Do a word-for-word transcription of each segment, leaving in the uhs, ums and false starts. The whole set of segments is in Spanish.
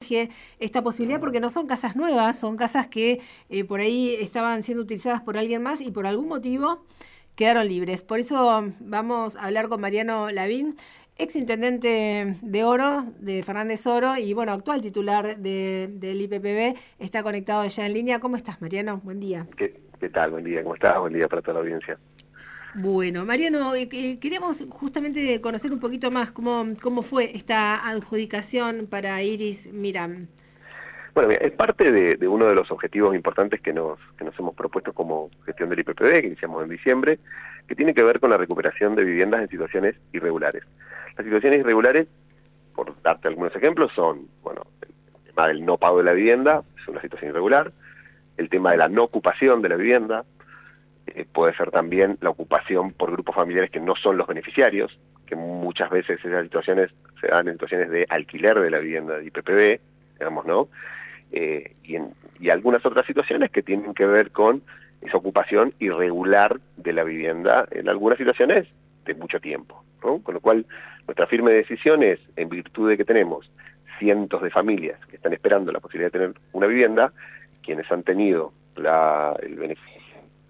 surge esta posibilidad, porque no son casas nuevas, son casas que eh, por ahí estaban siendo utilizadas por alguien más y por algún motivo quedaron libres. Por eso vamos a hablar con Mariano Lavín, ex intendente de Oro, de Fernández Oro, y bueno, actual titular de, del I P P B, está conectado ya en línea. ¿Cómo estás, Mariano? Buen día. ¿Qué, qué tal? Buen día, ¿cómo estás? Buen día para toda la audiencia. Bueno, Mariano, eh, queríamos justamente conocer un poquito más cómo, cómo fue esta adjudicación para Iris Miram. Bueno, mira, es parte de, de uno de los objetivos importantes que nos, que nos hemos propuesto como gestión del I P P B, que iniciamos en diciembre, que tiene que ver con la recuperación de viviendas en situaciones irregulares. Las situaciones irregulares, por darte algunos ejemplos, son, bueno, el tema del no pago de la vivienda, es una situación irregular, el tema de la no ocupación de la vivienda, eh, puede ser también la ocupación por grupos familiares que no son los beneficiarios, que muchas veces esas situaciones se dan en situaciones de alquiler de la vivienda de I P P B, digamos, ¿no? Eh, y, en, y algunas otras situaciones que tienen que ver con esa ocupación irregular de la vivienda, en algunas situaciones de mucho tiempo, ¿no? Con lo cual, nuestra firme decisión es, en virtud de que tenemos cientos de familias que están esperando la posibilidad de tener una vivienda, quienes han tenido la, el beneficio.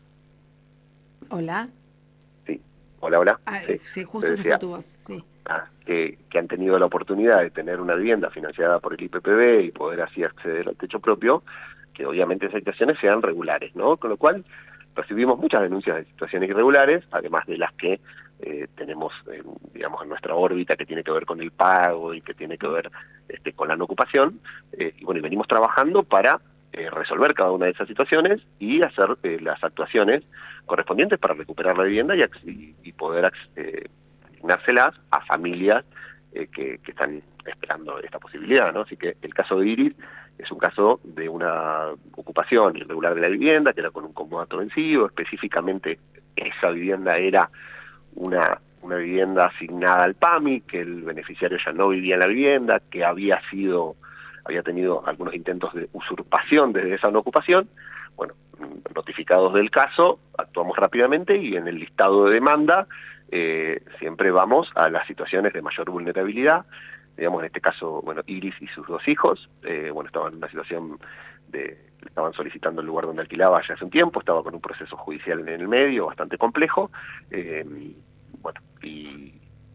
Hola. Sí, hola, hola. Ah, sí. sí, justo se fue tu voz, sí. Ah, que, que han tenido la oportunidad de tener una vivienda financiada por el I P P B y poder así acceder al techo propio, que obviamente esas situaciones sean regulares, ¿no? Con lo cual recibimos muchas denuncias de situaciones irregulares, además de las que eh, tenemos, eh, digamos, en nuestra órbita, que tiene que ver con el pago y que tiene que ver este, con la no ocupación, eh, y bueno, y venimos trabajando para eh, resolver cada una de esas situaciones y hacer eh, las actuaciones correspondientes para recuperar la vivienda y, y, y poder eh, asignárselas a familias eh, que, que están esperando esta posibilidad, ¿no? Así que el caso de Iris es un caso de una ocupación irregular de la vivienda, que era con un comodato vencido. Específicamente esa vivienda era una, una vivienda asignada al P A M I, que el beneficiario ya no vivía en la vivienda, que había sido, había tenido algunos intentos de usurpación desde esa no ocupación. Bueno, notificados del caso, actuamos rápidamente y en el listado de demanda eh, siempre vamos a las situaciones de mayor vulnerabilidad. Digamos, en este caso, bueno, Iris y sus dos hijos, eh, bueno, estaban en una situación de, estaban solicitando el lugar donde alquilaba ya hace un tiempo, estaba con un proceso judicial en el medio bastante complejo, eh, bueno, y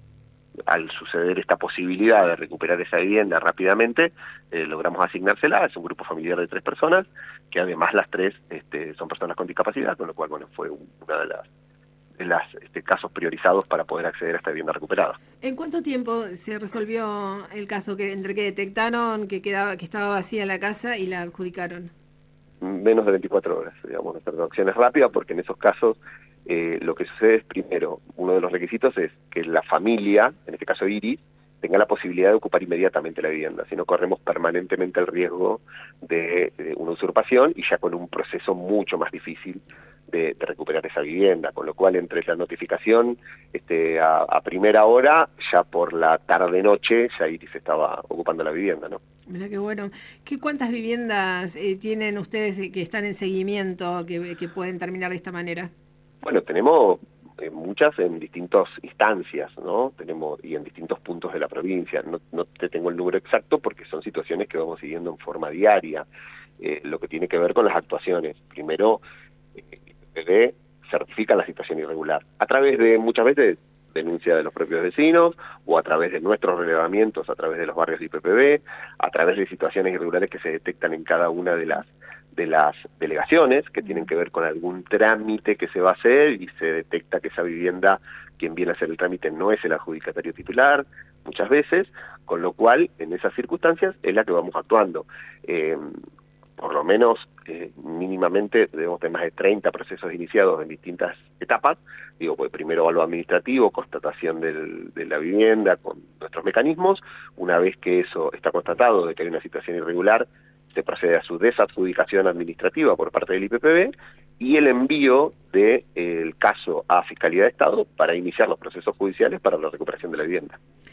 al suceder esta posibilidad de recuperar esa vivienda rápidamente, eh, logramos asignársela. Es un grupo familiar de tres personas, que además las tres este, son personas con discapacidad, con lo cual, bueno, fue una de las de los este, casos priorizados para poder acceder a esta vivienda recuperada. ¿En cuánto tiempo se resolvió el caso que entre que detectaron que quedaba que estaba vacía la casa y la adjudicaron? Menos de veinticuatro horas, digamos. Nuestra traducción es rápida porque en esos casos eh, lo que sucede es, primero, uno de los requisitos es que la familia, en este caso Iris, tenga la posibilidad de ocupar inmediatamente la vivienda, si no corremos permanentemente el riesgo de, de una usurpación y ya con un proceso mucho más difícil de, de recuperar esa vivienda, con lo cual entre la notificación este, a, a primera hora, ya por la tarde-noche, ya Iris estaba ocupando la vivienda, ¿no? Mirá qué bueno. ¿Qué, ¿Cuántas viviendas eh, tienen ustedes que están en seguimiento, que, que pueden terminar de esta manera? Bueno, tenemos eh, muchas en distintas instancias, ¿no? Tenemos y en distintos puntos de la provincia. No, no te tengo el número exacto porque son situaciones que vamos siguiendo en forma diaria. Eh, lo que tiene que ver con las actuaciones. Primero, eh, el I P P B certifica la situación irregular a través de muchas veces denuncia de los propios vecinos o a través de nuestros relevamientos, a través de los barrios de I P P B, a través de situaciones irregulares que se detectan en cada una de las de las delegaciones que tienen que ver con algún trámite que se va a hacer y se detecta que esa vivienda, quien viene a hacer el trámite no es el adjudicatario titular, muchas veces, con lo cual en esas circunstancias es la que vamos actuando. Eh, por lo menos eh, mínimamente debemos tener más de treinta procesos iniciados en distintas etapas, digo, pues primero lo administrativo, constatación del, de la vivienda con nuestros mecanismos. Una vez que eso está constatado de que hay una situación irregular, se procede a su desadjudicación administrativa por parte del I P P B y el envío del de, caso a Fiscalía de Estado para iniciar los procesos judiciales para la recuperación de la vivienda.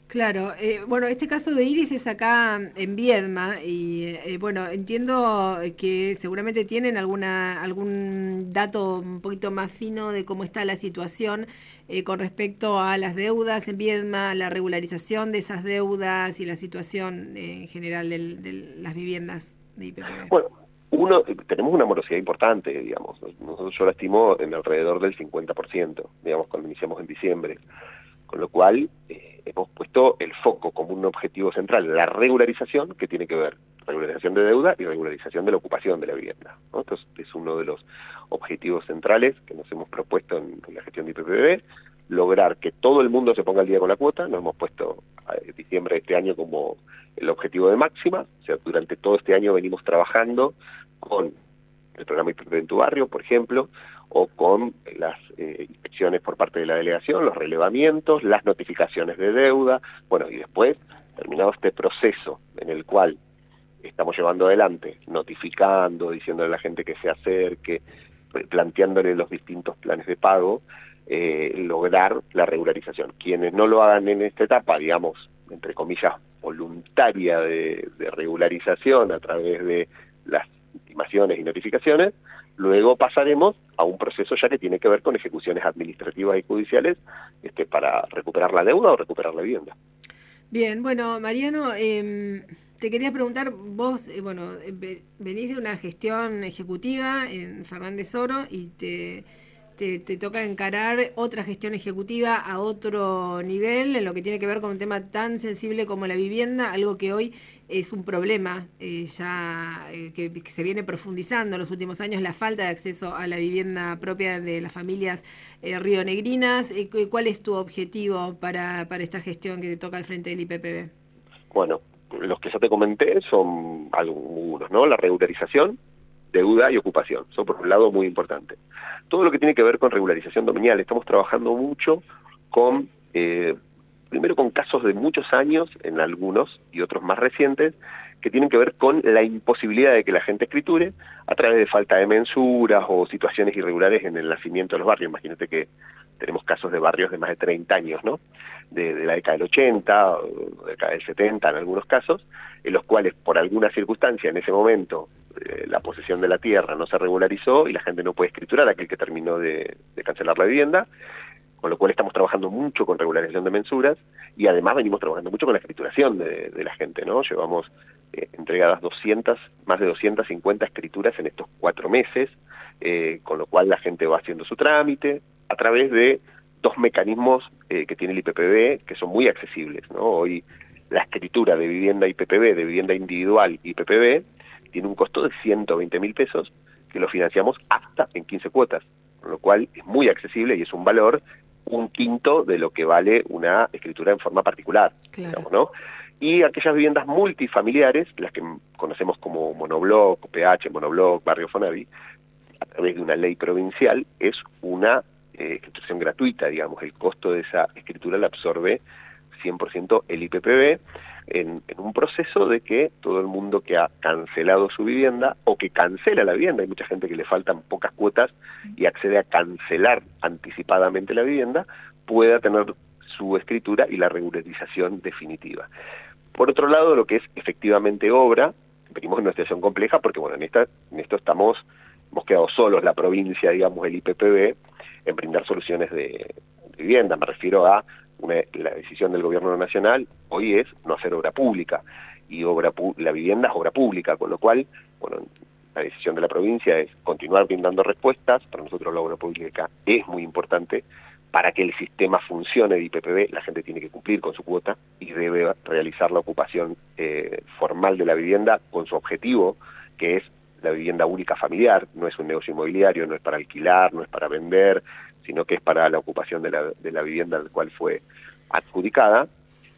Claro, eh, bueno, este caso de Iris es acá en Viedma y eh, bueno, entiendo que seguramente tienen alguna algún dato un poquito más fino de cómo está la situación eh, con respecto a las deudas en Viedma, la regularización de esas deudas y la situación eh, en general del- de las viviendas de I P P B. Bueno, uno, tenemos una morosidad importante, digamos. Nosotros yo la estimo en alrededor del cincuenta por ciento, digamos, cuando iniciamos en diciembre. Con lo cual, eh, hemos puesto el foco como un objetivo central, la regularización, que tiene que ver regularización de deuda y regularización de la ocupación de la vivienda, ¿no? Entonces, es uno de los objetivos centrales que nos hemos propuesto en, en la gestión de I P P B, lograr que todo el mundo se ponga al día con la cuota. Nos hemos puesto a diciembre de este año como el objetivo de máxima. O sea, durante todo este año venimos trabajando con el programa I P P B en tu barrio, por ejemplo, o con las eh, inspecciones por parte de la delegación, los relevamientos, las notificaciones de deuda, bueno, y después, terminado este proceso en el cual estamos llevando adelante, notificando, diciéndole a la gente que se acerque, planteándole los distintos planes de pago, eh, lograr la regularización. Quienes no lo hagan en esta etapa, digamos, entre comillas, voluntaria de, de regularización a través de las intimaciones y notificaciones, luego pasaremos a un proceso ya que tiene que ver con ejecuciones administrativas y judiciales este, para recuperar la deuda o recuperar la vivienda. Bien, bueno, Mariano, eh, te quería preguntar, vos, eh, bueno, eh, venís de una gestión ejecutiva en Fernández Oro y te, te, te toca encarar otra gestión ejecutiva a otro nivel en lo que tiene que ver con un tema tan sensible como la vivienda, algo que hoy es un problema eh, ya eh, que, que se viene profundizando en los últimos años, la falta de acceso a la vivienda propia de las familias eh, rionegrinas. Eh, ¿Cuál es tu objetivo para, para esta gestión que te toca al frente del I P P B? Bueno, los que ya te comenté son algunos, ¿no? La regularización, deuda y ocupación, son por un lado muy importantes. Todo lo que tiene que ver con regularización dominial, estamos trabajando mucho con, eh, primero con casos de muchos años, en algunos y otros más recientes, que tienen que ver con la imposibilidad de que la gente escriture a través de falta de mensuras o situaciones irregulares en el nacimiento de los barrios. Imagínate que tenemos casos de barrios de más de treinta años, ¿no? De, de la década del ochenta, o de la década del setenta en algunos casos, en los cuales por alguna circunstancia en ese momento eh, la posesión de la tierra no se regularizó y la gente no puede escriturar, aquel que terminó de, de cancelar la vivienda, con lo cual estamos trabajando mucho con regularización de mensuras y además venimos trabajando mucho con la escrituración de, de la gente, ¿no? Llevamos eh, entregadas doscientas, más de doscientas cincuenta escrituras en estos cuatro meses, eh, con lo cual la gente va haciendo su trámite a través de dos mecanismos eh, que tiene el I P P B que son muy accesibles, ¿no? Hoy la escritura de vivienda I P P B, de vivienda individual I P P B, tiene un costo de ciento veinte mil pesos que lo financiamos hasta en quince cuotas, con lo cual es muy accesible y es un valor un quinto de lo que vale una escritura en forma particular, claro, digamos, ¿no? Y aquellas viviendas multifamiliares, las que conocemos como monobloc, P H, monobloc, barrio Fonavi, a través de una ley provincial, es una eh, escritura gratuita, digamos, el costo de esa escritura la absorbe cien por ciento el I P P B, en, en un proceso de que todo el mundo que ha cancelado su vivienda o que cancela la vivienda, hay mucha gente que le faltan pocas cuotas y accede a cancelar anticipadamente la vivienda, pueda tener su escritura y la regularización definitiva. Por otro lado, lo que es efectivamente obra, venimos en una situación compleja porque, bueno, en, esta, en esto estamos, hemos quedado solos, la provincia, digamos, el I P P B, en brindar soluciones de, de vivienda. Me refiero a una, la decisión del gobierno nacional hoy es no hacer obra pública, y obra la vivienda es obra pública, con lo cual, bueno, la decisión de la provincia es continuar brindando respuestas. Para nosotros la obra pública es muy importante. Para que el sistema funcione de I P P B, la gente tiene que cumplir con su cuota y debe realizar la ocupación eh, formal de la vivienda con su objetivo, que es la vivienda única familiar. No es un negocio inmobiliario, no es para alquilar, no es para vender, sino que es para la ocupación de la, de la vivienda al cual fue adjudicada.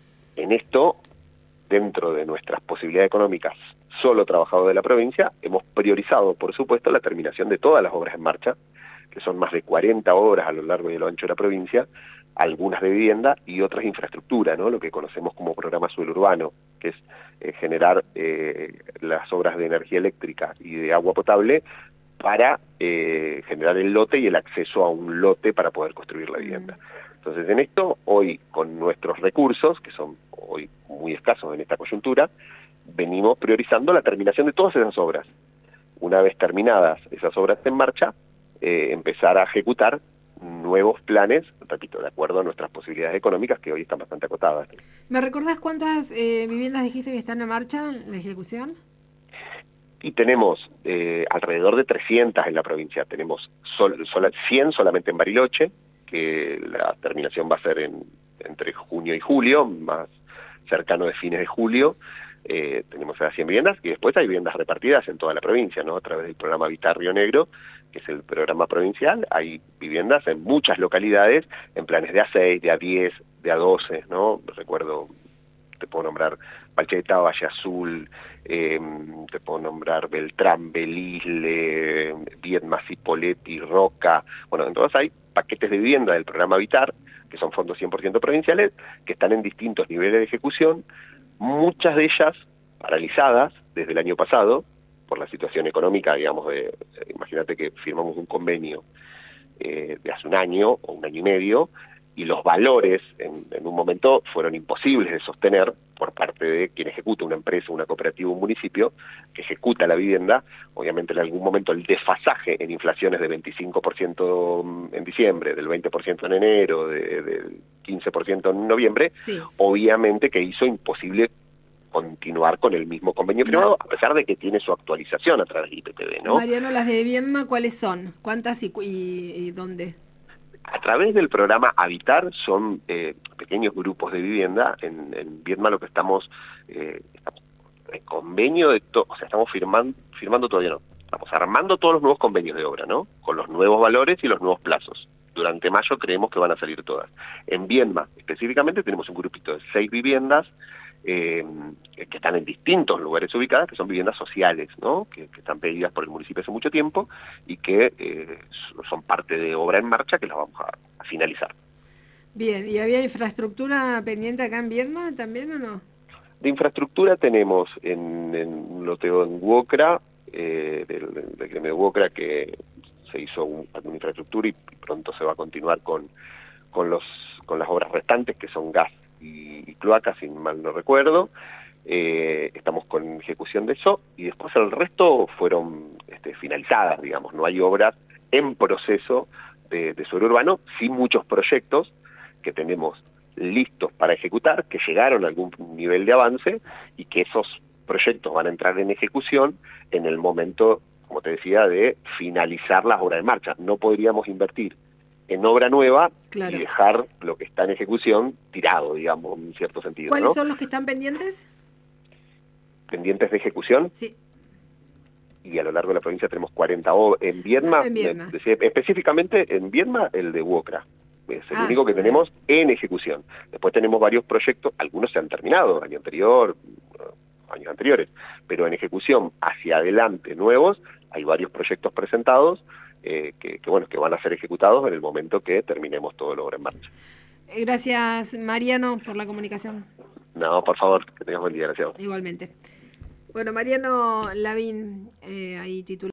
En esto, dentro de nuestras posibilidades económicas, solo trabajado de la provincia, hemos priorizado, por supuesto, la terminación de todas las obras en marcha, que son más de cuarenta obras a lo largo y a lo ancho de la provincia, algunas de vivienda y otras infraestructura, ¿no? Lo que conocemos como programa suelo urbano, que es eh, generar eh, las obras de energía eléctrica y de agua potable para eh, generar el lote y el acceso a un lote para poder construir la vivienda. Entonces, en esto, hoy, con nuestros recursos, que son hoy muy escasos en esta coyuntura, venimos priorizando la terminación de todas esas obras. Una vez terminadas esas obras en marcha, eh, empezar a ejecutar nuevos planes, repito, de acuerdo a nuestras posibilidades económicas, que hoy están bastante acotadas. ¿Me recordás cuántas eh, viviendas dijiste que están en marcha en la ejecución? Y tenemos eh, alrededor de trescientas en la provincia. Tenemos sol, sol, cien solamente en Bariloche, que la terminación va a ser en, entre junio y julio, más cercano de fines de julio. Eh, tenemos esas cien viviendas, y después hay viviendas repartidas en toda la provincia, ¿no? A través del programa Habitar Río Negro, que es el programa provincial, hay viviendas en muchas localidades, en planes de A seis, de A diez, de A doce, ¿no? Recuerdo, te puedo nombrar Pacheta, Valle Azul, eh, te puedo nombrar Beltrán, Belisle, Viedma, Cipolletti, Roca. Bueno, entonces hay paquetes de vivienda del programa Habitar, que son fondos cien por ciento provinciales, que están en distintos niveles de ejecución, muchas de ellas paralizadas desde el año pasado, por la situación económica, digamos, de, imagínate que firmamos un convenio eh, de hace un año o un año y medio, y los valores en, en un momento fueron imposibles de sostener por parte de quien ejecuta, una empresa, una cooperativa, un municipio, que ejecuta la vivienda. Obviamente en algún momento el desfasaje en inflaciones de veinticinco por ciento en diciembre, del veinte por ciento en enero, de, del quince por ciento en noviembre, sí. Obviamente que hizo imposible continuar con el mismo convenio firmado, a pesar de que tiene su actualización a través del I P P B, ¿no? Mariano, las de Viedma, ¿cuáles son? ¿Cuántas y, y, y dónde? A través del programa Habitar son eh, pequeños grupos de vivienda. En, en Viedma lo que estamos, eh, estamos en convenio de todo, o sea, estamos firmando, firmando todavía no, estamos armando todos los nuevos convenios de obra, ¿no? Con los nuevos valores y los nuevos plazos. Durante mayo creemos que van a salir todas. En Viedma específicamente tenemos un grupito de seis viviendas eh, que están en distintos lugares ubicadas, que son viviendas sociales, ¿no? Que, que están pedidas por el municipio hace mucho tiempo y que eh, son parte de obra en marcha que las vamos a, a finalizar. Bien, ¿y había infraestructura pendiente acá en Viedma también o no? De infraestructura tenemos en, en un loteo en Huocra, eh, del, del gremio de Huocra, que se hizo un, una infraestructura y pronto se va a continuar con, con, los, con las obras restantes, que son gas y, y cloacas, si mal no recuerdo. Eh, estamos con ejecución de eso, y después el resto fueron este, finalizadas, digamos, no hay obras en proceso de, de suelo urbano, sí muchos proyectos que tenemos listos para ejecutar, que llegaron a algún nivel de avance, y que esos proyectos van a entrar en ejecución en el momento, como te decía, de finalizar las obras de marcha. No podríamos invertir en obra nueva, claro, y dejar lo que está en ejecución tirado, digamos, en cierto sentido. ¿Cuáles ¿no? son los que están pendientes? Pendientes de ejecución. Sí. Y a lo largo de la provincia tenemos cuarenta obras. En Viedma, en Viedma. Eh, específicamente en Viedma, el de Huocra. Es el ah, único que tenemos en ejecución. Después tenemos varios proyectos, algunos se han terminado, año anterior, años anteriores, pero en ejecución hacia adelante nuevos, hay varios proyectos presentados eh, que, que, bueno, que van a ser ejecutados en el momento que terminemos todo la obra en marcha. Gracias, Mariano, por la comunicación. No, por favor, que tengas buen día, gracias. Igualmente. Bueno, Mariano Lavín, eh, ahí titular.